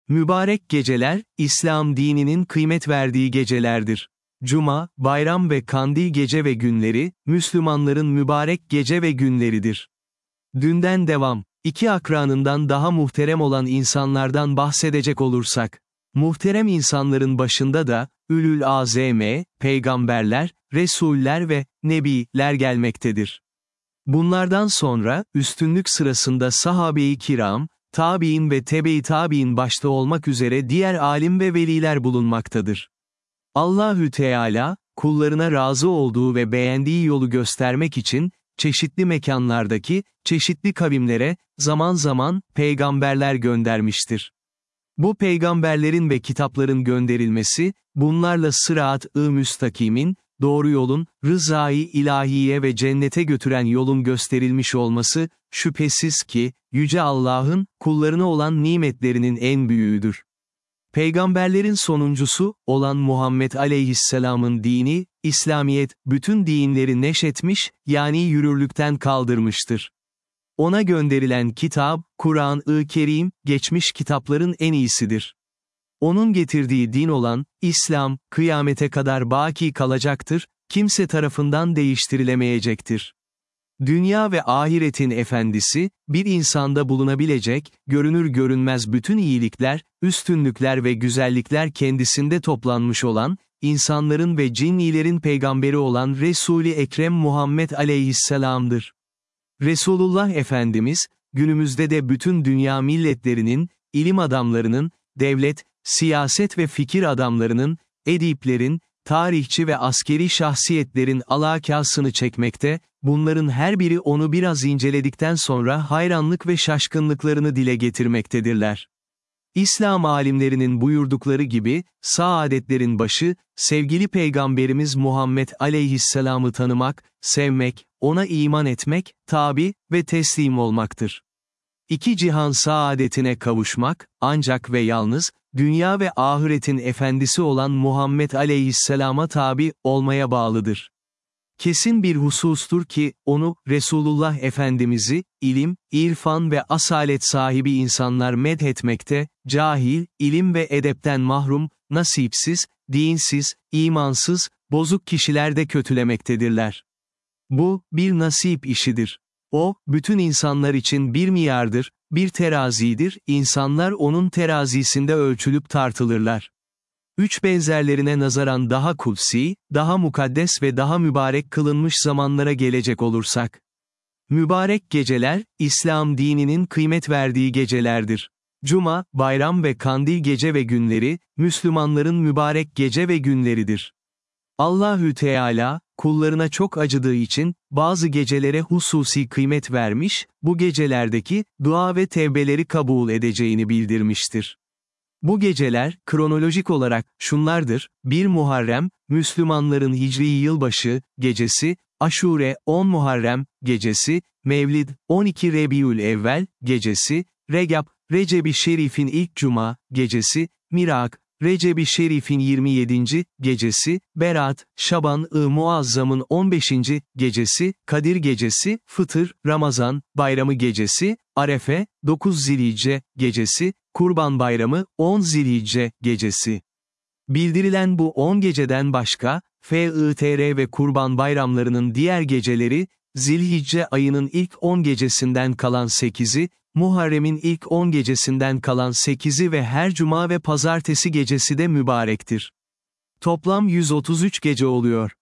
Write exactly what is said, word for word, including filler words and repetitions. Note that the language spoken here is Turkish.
Mübarek geceler, İslam dininin kıymet verdiği gecelerdir. Cuma, bayram ve kandil gece ve günleri, Müslümanların mübarek gece ve günleridir. Dünden devam. İki akranından daha muhterem olan insanlardan bahsedecek olursak, muhterem insanların başında da, Ülül Azeme, peygamberler, Resuller ve Nebiler gelmektedir. Bunlardan sonra, üstünlük sırasında sahabe-i kiram, tabi'in ve tebe-i tabi'in başta olmak üzere diğer alim ve veliler bulunmaktadır. Allahü Teala, kullarına razı olduğu ve beğendiği yolu göstermek için, çeşitli mekanlardaki, çeşitli kavimlere, zaman zaman, peygamberler göndermiştir. Bu peygamberlerin ve kitapların gönderilmesi, bunlarla sırat-ı müstakimin, doğru yolun, rızayı ilahiye ve cennete götüren yolun gösterilmiş olması, şüphesiz ki, Yüce Allah'ın, kullarına olan nimetlerinin en büyüğüdür. Peygamberlerin sonuncusu, olan Muhammed Aleyhisselam'ın dini, İslamiyet, bütün dinleri neşetmiş, yani yürürlükten kaldırmıştır. Ona gönderilen kitap, Kur'an-ı Kerim, geçmiş kitapların en iyisidir. Onun getirdiği din olan, İslam, kıyamete kadar baki kalacaktır, kimse tarafından değiştirilemeyecektir. Dünya ve ahiretin efendisi, bir insanda bulunabilecek, görünür görünmez bütün iyilikler, üstünlükler ve güzellikler kendisinde toplanmış olan, insanların ve cinnilerin peygamberi olan Resul-i Ekrem Muhammed Aleyhisselam'dır. Resulullah Efendimiz, günümüzde de bütün dünya milletlerinin, ilim adamlarının, devlet, siyaset ve fikir adamlarının, ediplerin, tarihçi ve askeri şahsiyetlerin alakasını çekmekte, bunların her biri onu biraz inceledikten sonra hayranlık ve şaşkınlıklarını dile getirmektedirler. İslam alimlerinin buyurdukları gibi, saadetlerin başı, sevgili Peygamberimiz Muhammed Aleyhisselam'ı tanımak, sevmek, ona iman etmek, tabi ve teslim olmaktır. İki cihan saadetine kavuşmak, ancak ve yalnız, dünya ve ahiretin efendisi olan Muhammed Aleyhisselam'a tabi olmaya bağlıdır. Kesin bir husustur ki, onu, Resulullah Efendimiz'i, ilim, irfan ve asalet sahibi insanlar medhetmekte, cahil, ilim ve edepten mahrum, nasipsiz, dinsiz, imansız, bozuk kişiler de kötülemektedirler. Bu, bir nasip işidir. O, bütün insanlar için bir miyardır, bir terazidir, insanlar onun terazisinde ölçülüp tartılırlar. Üç benzerlerine nazaran daha kutsi, daha mukaddes ve daha mübarek kılınmış zamanlara gelecek olursak. Mübarek geceler, İslam dininin kıymet verdiği gecelerdir. Cuma, bayram ve kandil gece ve günleri, Müslümanların mübarek gece ve günleridir. Allahü Teala, kullarına çok acıdığı için, bazı gecelere hususi kıymet vermiş, bu gecelerdeki, dua ve tevbeleri kabul edeceğini bildirmiştir. Bu geceler, kronolojik olarak, şunlardır: bir Muharrem, Müslümanların Hicri yılbaşı, gecesi, Aşure, on Muharrem, gecesi, Mevlid, on iki Rebiülevvel, gecesi, Regab, Recep-i Şerif'in ilk cuma, gecesi, Mirak, Recep-i Şerif'in yirmi yedinci gecesi, Berat, Şaban-ı Muazzam'ın on beşinci gecesi, Kadir gecesi, Fıtır, Ramazan, Bayramı gecesi, Arefe, dokuz Zilhicce gecesi, Kurban Bayramı, on Zilhicce gecesi. Bildirilen bu on geceden başka, Fıtr ve Kurban bayramlarının diğer geceleri, Zilhicce ayının ilk on gecesinden kalan sekizi, Muharrem'in ilk on gecesinden kalan sekizi ve her cuma ve pazartesi gecesi de mübarektir. Toplam yüz otuz üç gece oluyor.